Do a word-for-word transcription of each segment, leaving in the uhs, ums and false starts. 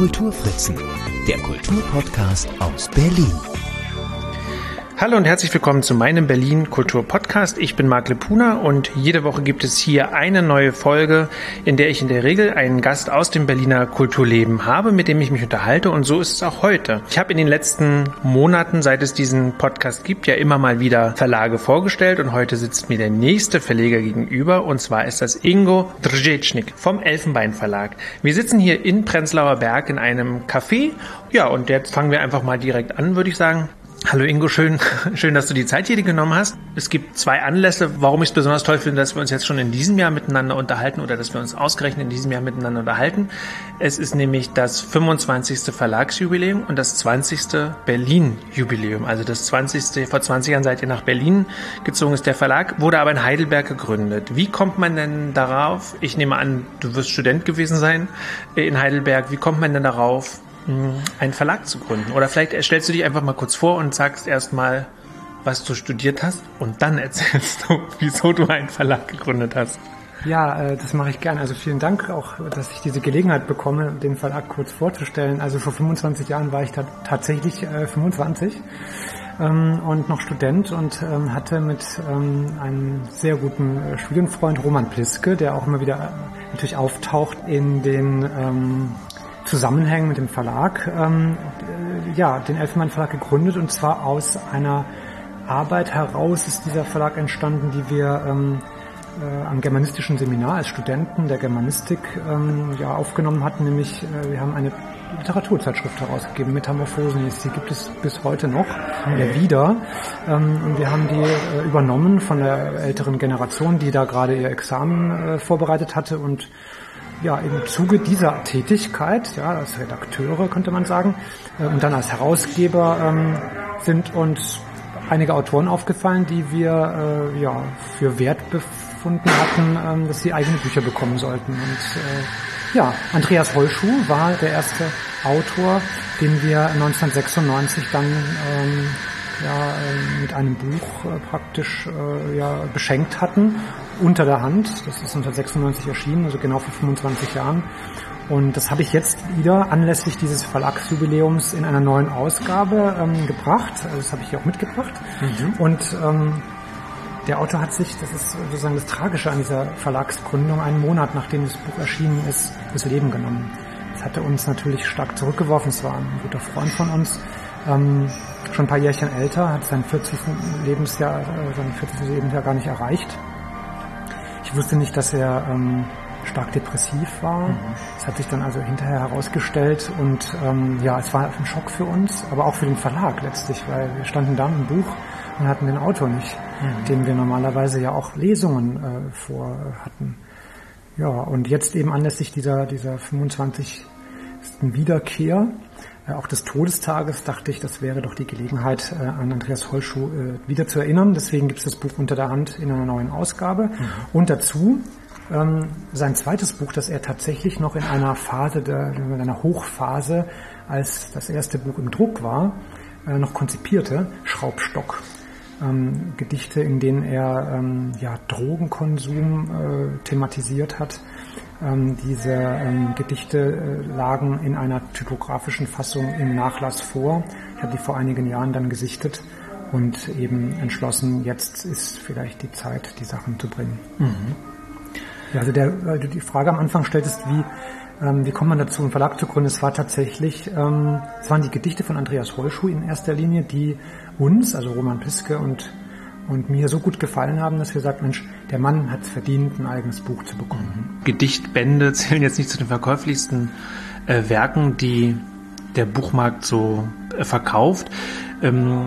Kulturfritzen, der Kulturpodcast aus Berlin. Hallo und herzlich willkommen zu meinem Berlin Kultur Podcast. Ich bin Marc Lepuna und jede Woche gibt es hier eine neue Folge, in der ich in der Regel einen Gast aus dem Berliner Kulturleben habe, mit dem ich mich unterhalte, und so ist es auch heute. Ich habe in den letzten Monaten, seit es diesen Podcast gibt, ja immer mal wieder Verlage vorgestellt, und heute sitzt mir der nächste Verleger gegenüber, und zwar ist das Ingo Drzecznik vom Elfenbein Verlag. Wir sitzen hier in Prenzlauer Berg in einem Café, ja, und jetzt fangen wir einfach mal direkt an, würde ich sagen. Hallo Ingo, schön, schön, dass du die Zeit hier genommen hast. Es gibt zwei Anlässe, warum ich es besonders toll finde, dass wir uns jetzt schon in diesem Jahr miteinander unterhalten oder dass wir uns ausgerechnet in diesem Jahr miteinander unterhalten. Es ist nämlich das fünfundzwanzigste Verlagsjubiläum und das zwanzigste Berlin-Jubiläum. Also das zwanzigste Vor zwanzig Jahren seid ihr nach Berlin gezogen, ist der Verlag, wurde aber in Heidelberg gegründet. Wie kommt man denn darauf? Ich nehme an, du wirst Student gewesen sein in Heidelberg. Wie kommt man denn darauf, einen Verlag zu gründen? Oder vielleicht stellst du dich einfach mal kurz vor und sagst erstmal, was du studiert hast, und dann erzählst du, wieso du einen Verlag gegründet hast. Ja, das mache ich gern. Also vielen Dank auch, dass ich diese Gelegenheit bekomme, den Verlag kurz vorzustellen. Also vor fünfundzwanzig Jahren war ich da tatsächlich fünfundzwanzig und noch Student und hatte mit einem sehr guten Studienfreund, Roman Pliske, der auch immer wieder natürlich auftaucht in den Zusammenhängen mit dem Verlag, ähm, ja, den Elfenbein Verlag gegründet, und zwar aus einer Arbeit heraus ist dieser Verlag entstanden, die wir ähm, äh, am germanistischen Seminar als Studenten der Germanistik ähm, ja, aufgenommen hatten, nämlich äh, wir haben eine Literaturzeitschrift herausgegeben, Metamorphosen, die gibt es bis heute noch, ja, wieder, ähm, und wir haben die äh, übernommen von der älteren Generation, die da gerade ihr Examen äh, vorbereitet hatte, und ja, im Zuge dieser Tätigkeit, ja, als Redakteure könnte man sagen, äh, und dann als Herausgeber ähm, sind uns einige Autoren aufgefallen, die wir äh, ja für wert befunden hatten, ähm, dass sie eigene Bücher bekommen sollten. Und äh, ja, Andreas Holschuh war der erste Autor, den wir neunzehnhundertsechsundneunzig dann ähm, ja, äh, mit einem Buch äh, praktisch äh, ja, beschenkt hatten, unter der Hand. Das ist neunzehnhundertsechsundneunzig erschienen, also genau vor fünfundzwanzig Jahren. Und das habe ich jetzt wieder anlässlich dieses Verlagsjubiläums in einer neuen Ausgabe ähm, gebracht. Also das habe ich hier auch mitgebracht. Mhm. Und ähm, der Autor hat sich, das ist sozusagen das Tragische an dieser Verlagsgründung, einen Monat nachdem das Buch erschienen ist, das Leben genommen. Das hatte uns natürlich stark zurückgeworfen. Es war ein guter Freund von uns. Ähm, schon ein paar Jährchen älter, hat sein vierzigsten Lebensjahr, äh, sein vierzigsten Lebensjahr gar nicht erreicht. Ich wusste nicht, dass er ähm, stark depressiv war. Mhm. Das hat sich dann also hinterher herausgestellt, und ähm, ja, es war ein Schock für uns, aber auch für den Verlag letztlich, weil wir standen da im Buch und hatten den Autor nicht, mhm. dem wir normalerweise ja auch Lesungen äh, vor hatten. Ja, und jetzt eben anlässlich dieser, dieser fünfundzwanzigsten Wiederkehr, äh, auch des Todestages, dachte ich, das wäre doch die Gelegenheit, äh, an Andreas Holschuh äh, wieder zu erinnern. Deswegen gibt es das Buch unter der Hand in einer neuen Ausgabe. Mhm. Und dazu ähm, sein zweites Buch, das er tatsächlich noch in einer Phase, der, in einer Hochphase, als das erste Buch im Druck war, äh, noch konzipierte, Schraubstock. Ähm, Gedichte, in denen er ähm, ja, Drogenkonsum äh, thematisiert hat. Ähm, diese ähm, Gedichte äh, lagen in einer typografischen Fassung im Nachlass vor. Ich habe die vor einigen Jahren dann gesichtet und eben entschlossen, jetzt ist vielleicht die Zeit, die Sachen zu bringen. Mhm. Ja, also der, weil du die Frage am Anfang stelltest, wie ähm, wie kommt man dazu, einen Verlag zu gründen? Es war tatsächlich, ähm, es waren die Gedichte von Andreas Holschuh in erster Linie, die uns, also Roman Pliske und und mir so gut gefallen haben, dass wir gesagt, Mensch, der Mann hat es verdient, ein eigenes Buch zu bekommen. Gedichtbände zählen jetzt nicht zu den verkäuflichsten äh, Werken, die der Buchmarkt so äh, verkauft. Ähm,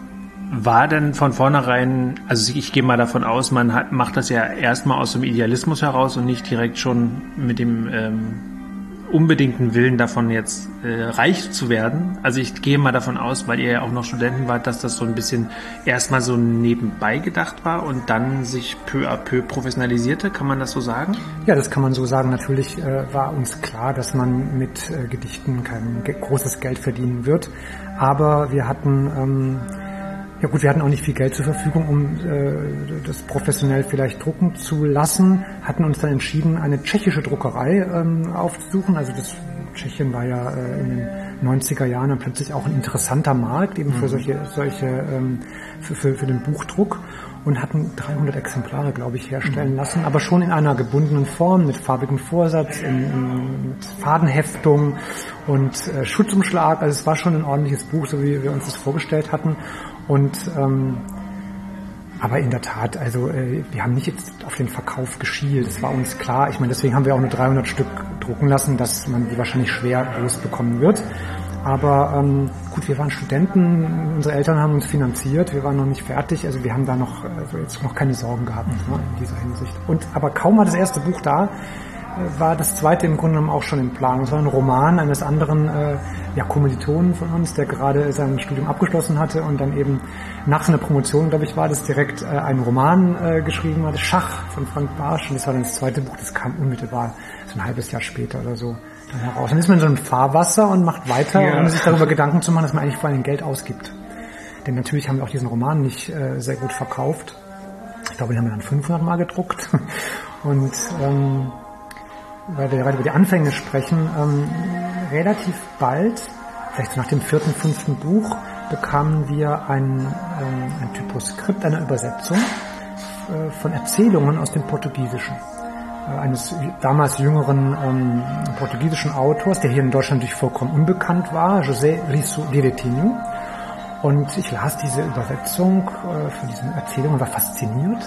war denn von vornherein, also ich gehe mal davon aus, man hat, macht das ja erstmal aus dem Idealismus heraus und nicht direkt schon mit dem ähm, unbedingten Willen davon, jetzt äh, reich zu werden. Also ich gehe mal davon aus, weil ihr ja auch noch Studenten wart, dass das so ein bisschen erstmal so nebenbei gedacht war und dann sich peu à peu professionalisierte. Kann man das so sagen? Ja, das kann man so sagen. Natürlich äh, war uns klar, dass man mit äh, Gedichten kein ge- großes Geld verdienen wird. Aber wir hatten ähm, Ja gut, wir hatten auch nicht viel Geld zur Verfügung, um äh, das professionell vielleicht drucken zu lassen, hatten uns dann entschieden, eine tschechische Druckerei ähm, aufzusuchen. Also das Tschechien war ja äh, in den neunziger Jahren dann plötzlich auch ein interessanter Markt eben für mhm. solche, solche ähm, für, für, für den Buchdruck und hatten dreihundert Exemplare, glaube ich, herstellen mhm. lassen, aber schon in einer gebundenen Form, mit farbigem Vorsatz, in, in, mit Fadenheftung und äh, Schutzumschlag. Also es war schon ein ordentliches Buch, so wie wir uns das vorgestellt hatten. Und ähm, aber in der Tat, also äh, wir haben nicht jetzt auf den Verkauf geschielt, das war uns klar. Ich meine, deswegen haben wir auch nur dreihundert Stück drucken lassen, dass man die wahrscheinlich schwer losbekommen wird. Aber ähm, gut, wir waren Studenten, unsere Eltern haben uns finanziert, wir waren noch nicht fertig, also wir haben da noch also jetzt noch keine Sorgen gehabt, ne, in dieser Hinsicht. Und aber kaum war das erste Buch da, war das zweite im Grunde genommen auch schon im Plan. Es war ein Roman eines anderen äh, ja, Kommilitonen von uns, der gerade sein Studium abgeschlossen hatte und dann eben nach seiner Promotion, glaube ich, war das direkt äh, einen Roman äh, geschrieben hatte, Schach von Frank Barsch. Und das war dann das zweite Buch, das kam unmittelbar, so ein halbes Jahr später oder so dann heraus. Dann ist man in so einem Fahrwasser und macht weiter, ja. ohne sich darüber Gedanken zu machen, dass man eigentlich vor allem Geld ausgibt. Denn natürlich haben wir auch diesen Roman nicht äh, sehr gut verkauft. Ich glaube, den haben wir dann fünfhundert Mal gedruckt. Und ähm, weil wir gerade über die Anfänge sprechen, ähm, relativ bald, vielleicht so nach dem vierten, fünften Buch, bekamen wir ein, ähm, ein Typoskript, eine Übersetzung äh, von Erzählungen aus dem Portugiesischen. Äh, eines damals jüngeren ähm, portugiesischen Autors, der hier in Deutschland natürlich vollkommen unbekannt war, José Risso Direitinho. Und ich las diese Übersetzung äh, von diesen Erzählungen und war fasziniert.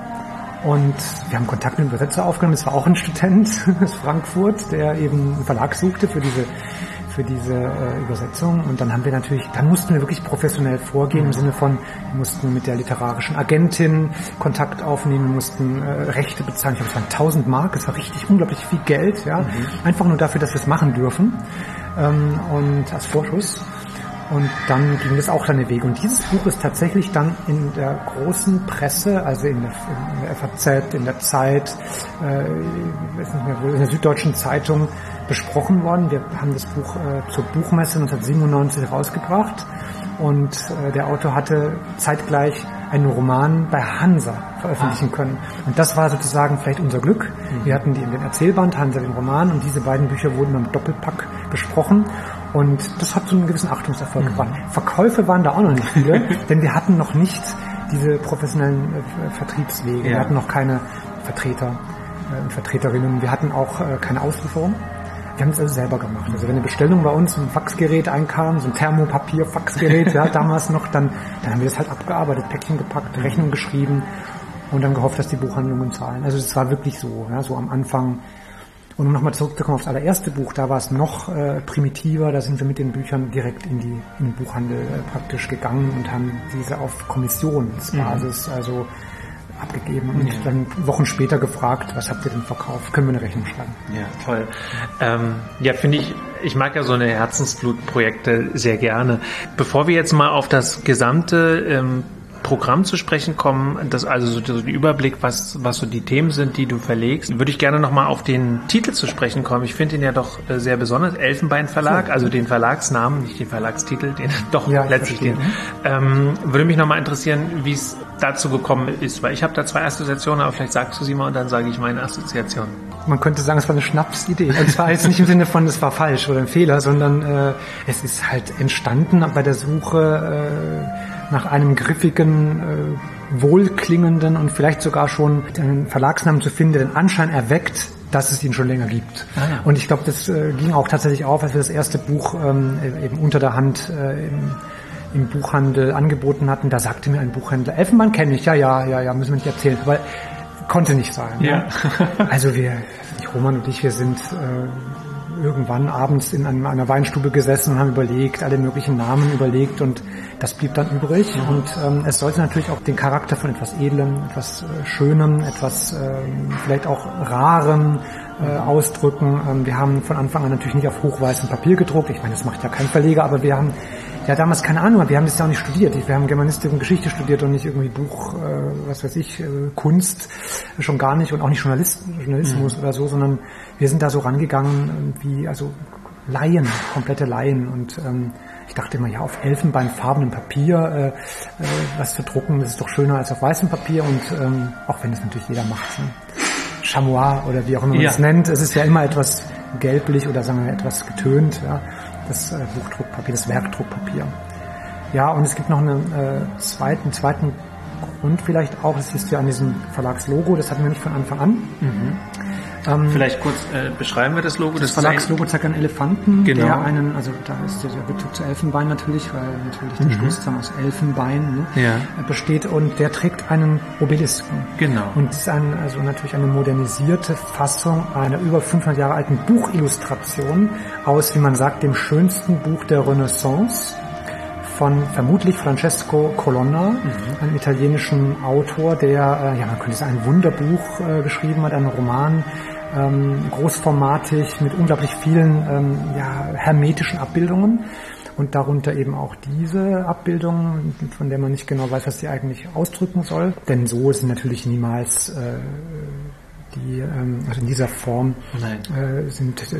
Und wir haben Kontakt mit dem Übersetzer aufgenommen. Es war auch ein Student aus Frankfurt, der eben einen Verlag suchte für diese für diese äh, Übersetzung. Und dann haben wir natürlich, dann mussten wir wirklich professionell vorgehen im Sinne von, wir mussten mit der literarischen Agentin Kontakt aufnehmen, wir mussten äh, Rechte bezahlen. Ich glaube, es waren tausend Mark, das war richtig unglaublich viel Geld, ja, mhm. einfach nur dafür, dass wir es machen dürfen ähm, und als Vorschuss. Und dann ging das auch seine Wege. Und dieses Buch ist tatsächlich dann in der großen Presse, also in der, in der F A Z, in der Zeit, äh, ich weiß nicht mehr wo, in der Süddeutschen Zeitung besprochen worden. Wir haben das Buch äh, zur Buchmesse neunzehnhundertsiebenundneunzig rausgebracht. Und äh, der Autor hatte zeitgleich einen Roman bei Hansa veröffentlichen können. Und das war sozusagen vielleicht unser Glück. Wir hatten die in den Erzählband, Hansa den Roman, und diese beiden Bücher wurden im Doppelpack besprochen. Und das hat so einen gewissen Achtungserfolg mhm. gebracht. Verkäufe waren da auch noch nicht viele, denn wir hatten noch nicht diese professionellen äh, Vertriebswege. Ja. Wir hatten noch keine Vertreter und äh, Vertreterinnen. Wir hatten auch äh, keine Auslieferung. Wir haben es also selber gemacht. Also wenn eine Bestellung bei uns ein Faxgerät einkam, so ein Thermopapier-Faxgerät, ja, damals noch, dann, dann haben wir das halt abgearbeitet, Päckchen gepackt, Rechnung geschrieben und dann gehofft, dass die Buchhandlungen zahlen. Also es war wirklich so, ja, so am Anfang. Und um nochmal zurückzukommen aufs allererste Buch, da war es noch äh, primitiver, da sind wir mit den Büchern direkt in, die, in den Buchhandel äh, praktisch gegangen und haben diese auf Kommissionsbasis, mhm. also abgegeben und ja. dann Wochen später gefragt, was habt ihr denn verkauft? Können wir eine Rechnung schreiben? Ja, toll. Ähm, ja, finde ich, ich mag ja so eine Herzensblutprojekte sehr gerne. Bevor wir jetzt mal auf das gesamte ähm, Programm zu sprechen kommen, das also so der Überblick, was was so die Themen sind, die du verlegst, würde ich gerne nochmal auf den Titel zu sprechen kommen. Ich finde ihn ja doch äh, sehr besonders, Elfenbein Verlag, also den Verlagsnamen, nicht den Verlagstitel, den doch ja, letztlich den. Ähm, würde mich nochmal interessieren, wie es dazu gekommen ist, weil ich habe da zwei Assoziationen, aber vielleicht sagst du sie mal und dann sage ich meine Assoziation. Man könnte sagen, es war eine Schnapsidee. Und zwar jetzt nicht im Sinne von, es war falsch oder ein Fehler, sondern äh, es ist halt entstanden bei der Suche äh, nach einem griffigen, äh, wohlklingenden und vielleicht sogar schon einen Verlagsnamen zu finden, der den Anschein erweckt, dass es ihn schon länger gibt. Ah, ja. Und ich glaube, das äh, ging auch tatsächlich auf, als wir das erste Buch ähm, eben unter der Hand äh, im, im Buchhandel angeboten hatten. Da sagte mir ein Buchhändler, Elfenbein kenne ich, ja, ja, ja, ja, müssen wir nicht erzählen. Aber konnte nicht sein. Ja. Ne? Also wir, ich, Roman und ich, wir sind äh, irgendwann abends in einem, einer Weinstube gesessen und haben überlegt, alle möglichen Namen überlegt und das blieb dann übrig. Mhm. Und ähm, es sollte natürlich auch den Charakter von etwas Edlem, etwas äh, Schönem, etwas äh, vielleicht auch Rarem äh, ausdrücken. Ähm, wir haben von Anfang an natürlich nicht auf hochweißem Papier gedruckt. Ich meine, das macht ja kein Verleger, aber wir haben ja damals keine Ahnung, wir haben das ja auch nicht studiert. Wir haben Germanistik und Geschichte studiert und nicht irgendwie Buch, äh, was weiß ich, äh, Kunst, schon gar nicht und auch nicht Journalist, Journalismus mhm. oder so, sondern wir sind da so rangegangen wie, also Laien, komplette Laien und ähm, ich dachte immer, ja, auf elfenbeinfarbenem Papier äh, äh, was zu drucken, das ist doch schöner als auf weißem Papier und ähm, auch wenn das natürlich jeder macht, ne? Chamois oder wie auch immer man es ja. nennt, es ist ja immer etwas gelblich oder sagen wir etwas getönt, ja, das äh, Buchdruckpapier, das Werkdruckpapier. Ja, und es gibt noch einen äh, zweiten, zweiten Grund vielleicht auch, das siehst du ja an diesem Verlagslogo, das hatten wir nicht von Anfang an. Mhm. Ähm, Vielleicht kurz äh, beschreiben wir das Logo. Das, das Verlagslogo zeigt einen Elefanten, genau. der einen, also da ist der, der Bezug zu Elfenbein natürlich, weil natürlich der mhm. Stoßzahn aus Elfenbein ne, ja. besteht und der trägt einen Obelisken. Genau. Und das ist ein, also natürlich eine modernisierte Fassung einer über fünfhundert Jahre alten Buchillustration aus, wie man sagt, dem schönsten Buch der Renaissance von vermutlich Francesco Colonna, mhm. einem italienischen Autor, der, äh, ja, man könnte sagen, ein Wunderbuch äh, geschrieben hat, einen Roman, ähm, großformatig, mit unglaublich vielen ähm, ja, hermetischen Abbildungen und darunter eben auch diese Abbildung, von der man nicht genau weiß, was sie eigentlich ausdrücken soll, denn so sind natürlich niemals äh, die, ähm, also in dieser Form äh, sind äh,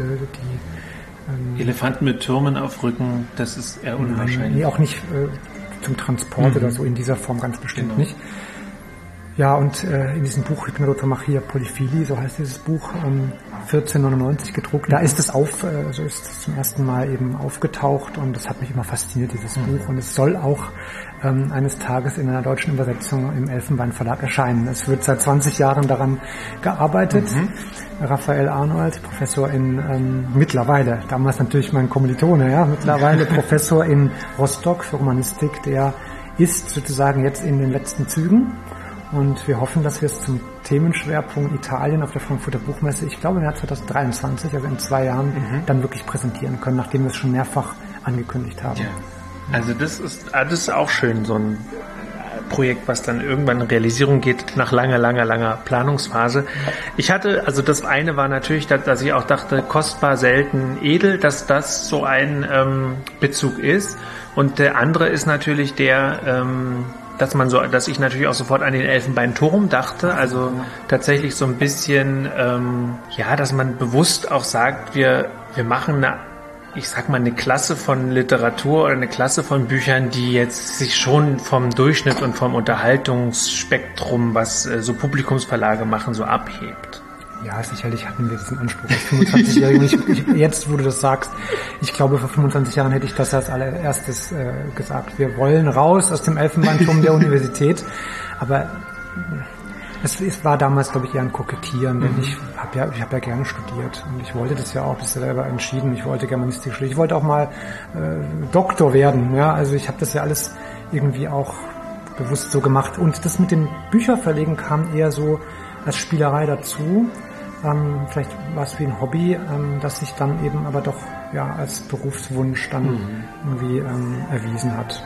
die Elefanten mit Türmen auf Rücken, das ist eher unwahrscheinlich. Nee, auch nicht äh, zum Transport mhm. oder so, in dieser Form ganz bestimmt genau. nicht. Ja, und äh, in diesem Buch Hypnerotomachia Polyphili, so heißt dieses Buch, ähm, vierzehnhundertneunundneunzig gedruckt, da ist es auf, äh, so ist es zum ersten Mal eben aufgetaucht und das hat mich immer fasziniert, dieses mhm. Buch. Und es soll auch ähm, eines Tages in einer deutschen Übersetzung im Elfenbein Verlag erscheinen. Es wird seit zwanzig Jahren daran gearbeitet. Mhm. Raphael Arnold, Professor in, ähm, mittlerweile, damals natürlich mein Kommilitone, ja, mittlerweile Professor in Rostock für Romanistik, der ist sozusagen jetzt in den letzten Zügen. Und wir hoffen, dass wir es zum Themenschwerpunkt Italien auf der Frankfurter Buchmesse, ich glaube im Jahr zweitausenddreiundzwanzig, also in zwei Jahren, mhm. dann wirklich präsentieren können, nachdem wir es schon mehrfach angekündigt haben. Ja. Also das ist, das ist auch schön, so ein Projekt, was dann irgendwann in Realisierung geht, nach langer, langer, langer Planungsphase. Ich hatte, also das eine war natürlich, dass ich auch dachte, kostbar, selten, edel, dass das so ein ähm, Bezug ist. Und der andere ist natürlich der, ähm, dass man so, dass ich natürlich auch sofort an den Elfenbeinturm dachte, also tatsächlich so ein bisschen, ähm, ja, dass man bewusst auch sagt, wir, wir machen eine, ich sag mal, eine Klasse von Literatur oder eine Klasse von Büchern, die jetzt sich schon vom Durchschnitt und vom Unterhaltungsspektrum, was äh, so Publikumsverlage machen, so abhebt. Ja, sicherlich hatten wir diesen Anspruch als fünfundzwanzigjährigen. Ich, ich, jetzt, wo du das sagst, ich glaube, vor fünfundzwanzig Jahren hätte ich das als allererstes äh, gesagt. Wir wollen raus aus dem Elfenbeinturm der Universität. Aber es, es war damals, glaube ich, eher ein Kokettieren, denn mhm. ich habe ja, ich habe ja gerne studiert und ich wollte das ja auch, das selber entschieden. Ich wollte Germanistik studieren. Ich wollte auch mal äh, Doktor werden. Ja, also ich habe das ja alles irgendwie auch bewusst so gemacht. Und das mit dem Bücherverlegen kam eher so als Spielerei dazu. Ähm, vielleicht war es wie ein Hobby, ähm, das sich dann eben aber doch ja als Berufswunsch dann mhm. irgendwie ähm, erwiesen hat.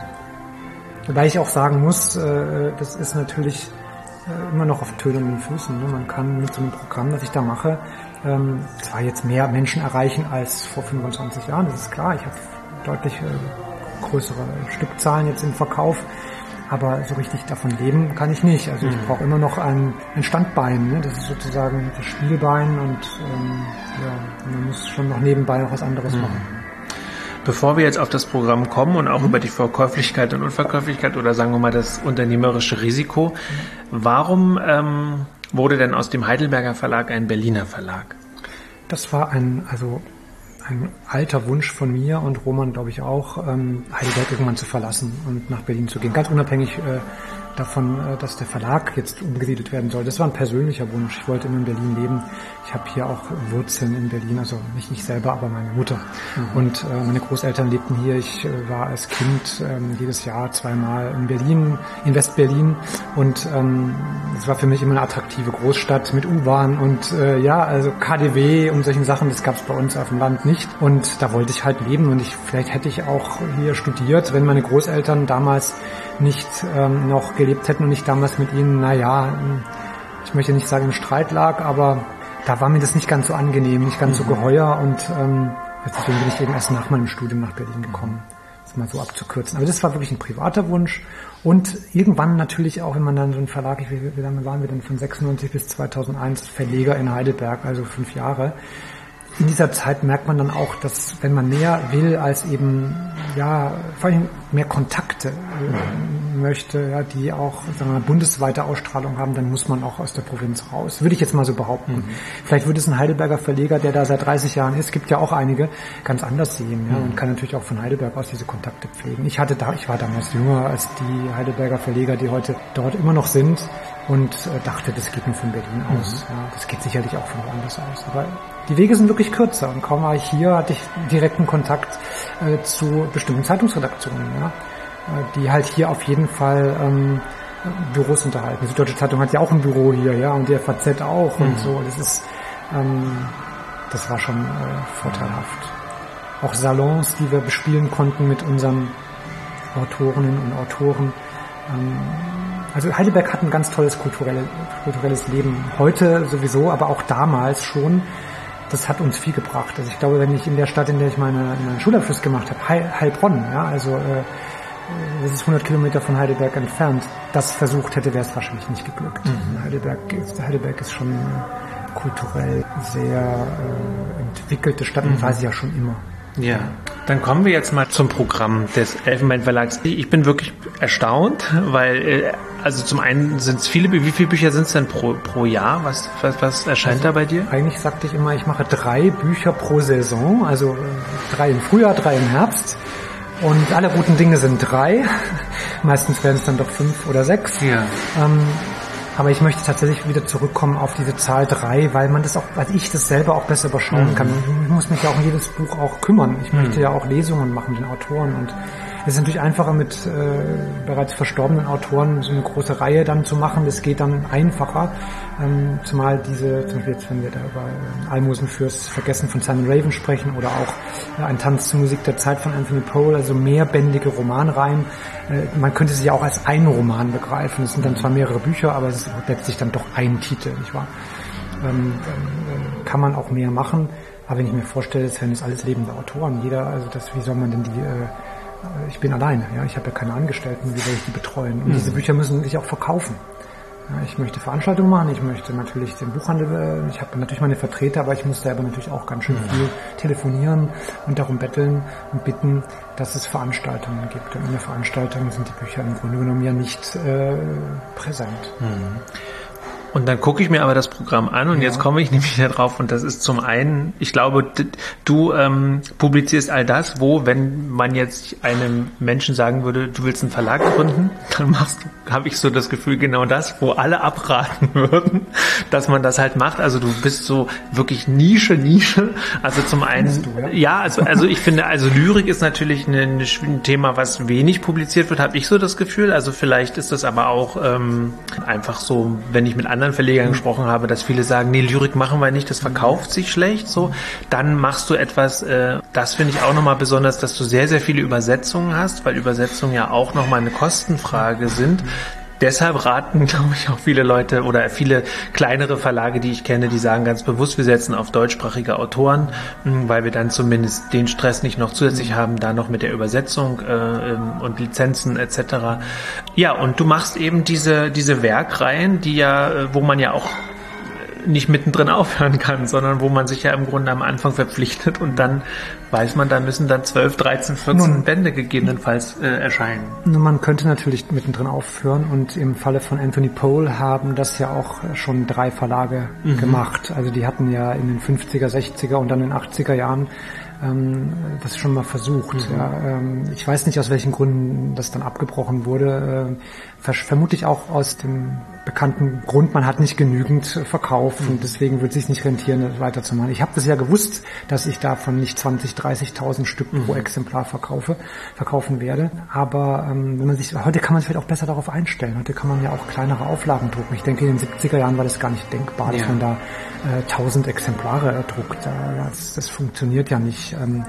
Wobei ich auch sagen muss, äh, das ist natürlich äh, immer noch auf tönenden Füßen. Ne? Man kann mit so einem Programm, das ich da mache, ähm, zwar jetzt mehr Menschen erreichen als vor fünfundzwanzig Jahren, das ist klar. Ich habe deutlich äh, größere Stückzahlen jetzt im Verkauf. Aber so richtig davon leben kann ich nicht. Also ich mhm. brauche immer noch ein, ein Standbein. Ne? Das ist sozusagen das Spielbein und ähm, ja, man muss schon noch nebenbei noch was anderes mhm. machen. Bevor wir jetzt auf das Programm kommen und auch mhm. über die Verkäuflichkeit und Unverkäuflichkeit oder sagen wir mal das unternehmerische Risiko, mhm. warum ähm, wurde denn aus dem Heidelberger Verlag ein Berliner Verlag? Das war ein, also ein alter Wunsch von mir und Roman, glaube ich, auch, ähm, Heidelberg irgendwann zu verlassen und nach Berlin zu gehen. Ganz unabhängig äh, davon, äh, dass der Verlag jetzt umgesiedelt werden soll. Das war ein persönlicher Wunsch. Ich wollte immer in Berlin leben. Ich habe hier auch Wurzeln in Berlin, also nicht ich selber, aber meine Mutter. Mhm. Und äh, meine Großeltern lebten hier. Ich äh, war als Kind äh, jedes Jahr zweimal in Berlin, in West-Berlin. Und ähm, es war für mich immer eine attraktive Großstadt mit U-Bahn und äh, ja, also K D W und solchen Sachen. Das gab es bei uns auf dem Land nicht. Und da wollte ich halt leben. Und ich vielleicht hätte ich auch hier studiert, wenn meine Großeltern damals nicht ähm, noch gelebt hätten und ich damals mit ihnen, naja, ich möchte nicht sagen im Streit lag, aber da war mir das nicht ganz so angenehm, nicht ganz mhm. so geheuer und ähm, deswegen bin ich eben erst nach meinem Studium nach Berlin gekommen, das mal so abzukürzen. Aber das war wirklich ein privater Wunsch und irgendwann natürlich auch, wenn man dann so ein Verlag, wie, wie lange waren wir denn, von sechsundneunzig bis zweitausendeins Verleger in Heidelberg, also fünf Jahre. In dieser Zeit merkt man dann auch, dass wenn man mehr will als eben, ja, vor allem mehr Kontakte äh, möchte, ja, die auch sagen wir, bundesweite Ausstrahlung haben, dann muss man auch aus der Provinz raus. Würde ich jetzt mal so behaupten. Mhm. Vielleicht würde es ein Heidelberger Verleger, der da seit dreißig Jahren ist, gibt ja auch einige, ganz anders sehen. Ja, und kann natürlich auch von Heidelberg aus diese Kontakte pflegen. Ich hatte da, ich war damals jünger als die Heidelberger Verleger, die heute dort immer noch sind und äh, dachte, das geht nur von Berlin aus. Mhm. Ja, das geht sicherlich auch von woanders aus. Aber die Wege sind wirklich kürzer und kaum war ich hier, hatte ich direkten Kontakt äh, zu bestimmten Zeitungsredaktionen, ja, äh, die halt hier auf jeden Fall ähm, Büros unterhalten. Die Süddeutsche Zeitung hat ja auch ein Büro hier, ja, und die F A Z auch mhm. und so. Das ist, ähm, das war schon äh, vorteilhaft. Auch Salons, die wir bespielen konnten mit unseren Autorinnen und Autoren. Ähm, also Heidelberg hat ein ganz tolles kulturelle, kulturelles Leben. Heute sowieso, aber auch damals schon. Das hat uns viel gebracht. Also ich glaube, wenn ich in der Stadt, in der ich meine, meinen Schulabschluss gemacht habe, Heil, Heilbronn, ja, also äh, das ist hundert Kilometer von Heidelberg entfernt, das versucht hätte, wäre es wahrscheinlich nicht geglückt. Mhm. Heidelberg, ist, Heidelberg ist schon kulturell sehr äh, entwickelte Stadt und mhm. war sie ja schon immer. Ja, dann kommen wir jetzt mal zum Programm des Elfenbein Verlags. Ich bin wirklich erstaunt, weil also zum einen sind es viele, wie viele Bücher sind es denn pro, pro Jahr? Was, was, was erscheint also, da bei dir? Eigentlich sagte ich immer, ich mache drei Bücher pro Saison, also drei im Frühjahr, drei im Herbst. Und alle guten Dinge sind drei. Meistens werden es dann doch fünf oder sechs. Ja. Ähm, Aber ich möchte tatsächlich wieder zurückkommen auf diese Zahl drei, weil man das auch, weil ich das selber auch besser überschauen mhm. kann. Ich muss mich ja auch um jedes Buch auch kümmern. Ich mhm. möchte ja auch Lesungen machen, den Autoren. Und es ist natürlich einfacher mit äh, bereits verstorbenen Autoren so eine große Reihe dann zu machen. Das geht dann einfacher. Ähm, zumal diese, zum Beispiel jetzt, wenn wir da über äh, Almosen fürs Vergessen von Simon Raven sprechen oder auch äh, ein Tanz zur Musik der Zeit von Anthony Powell, also mehrbändige Romanreihen. Äh, man könnte sie ja auch als einen Roman begreifen. Es sind dann zwar mehrere Bücher, aber es ist letztlich dann doch ein Titel, nicht wahr? Ähm, äh, kann man auch mehr machen. Aber wenn ich mir vorstelle, das wären jetzt alles lebende Autoren. Jeder, also das, wie soll man denn die... Äh, ich bin alleine, ja, ich habe ja keine Angestellten, wie soll ich die betreuen? Und mhm. diese Bücher müssen sich auch verkaufen. Ja, ich möchte Veranstaltungen machen, ich möchte natürlich den Buchhandel, ich habe natürlich meine Vertreter, aber ich muss selber natürlich auch ganz schön mhm. viel telefonieren und darum betteln und bitten, dass es Veranstaltungen gibt. Und in der Veranstaltung sind die Bücher im Grunde genommen ja nicht äh, präsent. Mhm. Und dann gucke ich mir aber das Programm an und ja. jetzt komme ich nämlich da drauf und das ist zum einen, ich glaube, du ähm, publizierst all das, wo, wenn man jetzt einem Menschen sagen würde, du willst einen Verlag gründen, dann machst du, habe ich so das Gefühl, genau das, wo alle abraten würden, dass man das halt macht. Also du bist so wirklich Nische, Nische. Also zum einen, du, ja? ja, also also ich finde, also Lyrik ist natürlich eine, eine, ein Thema, was wenig publiziert wird, habe ich so das Gefühl. Also vielleicht ist das aber auch ähm, einfach so, wenn ich mit anderen anderen Verlegern mhm. gesprochen habe, dass viele sagen, nee, Lyrik machen wir nicht, das verkauft mhm. sich schlecht, so. Dann machst du etwas, äh, das finde ich auch nochmal besonders, dass du sehr, sehr viele Übersetzungen hast, weil Übersetzungen ja auch nochmal eine Kostenfrage sind. Deshalb raten, glaube ich, auch viele Leute oder viele kleinere Verlage, die ich kenne, die sagen ganz bewusst, wir setzen auf deutschsprachige Autoren, weil wir dann zumindest den Stress nicht noch zusätzlich haben, da noch mit der Übersetzung äh, und Lizenzen et cetera. Ja, und du machst eben diese diese Werkreihen, die ja, wo man ja auch nicht mittendrin aufhören kann, sondern wo man sich ja im Grunde am Anfang verpflichtet und dann weiß man, da müssen dann zwölf, dreizehn, vierzehn Nun, Bände gegebenenfalls äh, erscheinen. Man könnte natürlich mittendrin aufhören und im Falle von Anthony Powell haben das ja auch schon drei Verlage mhm. gemacht. Also die hatten ja in den fünfziger, sechziger und dann in den achtziger Jahren ähm, das schon mal versucht. Mhm. Ja, ähm, ich weiß nicht, aus welchen Gründen das dann abgebrochen wurde. Äh, vermutlich auch aus dem bekannten Grund, man hat nicht genügend verkauft und deswegen wird es sich nicht rentieren, das weiterzumachen. Ich habe das ja gewusst, dass ich davon nicht zwanzig, dreißigtausend Stück mhm. pro Exemplar verkaufe, verkaufen werde. Aber ähm, wenn man sich, heute kann man sich vielleicht auch besser darauf einstellen. Heute kann man ja auch kleinere Auflagen drucken. Ich denke, in den siebziger Jahren war das gar nicht denkbar, dass ja. man da äh, tausend Exemplare druckt. Das, das funktioniert ja nicht. Ähm,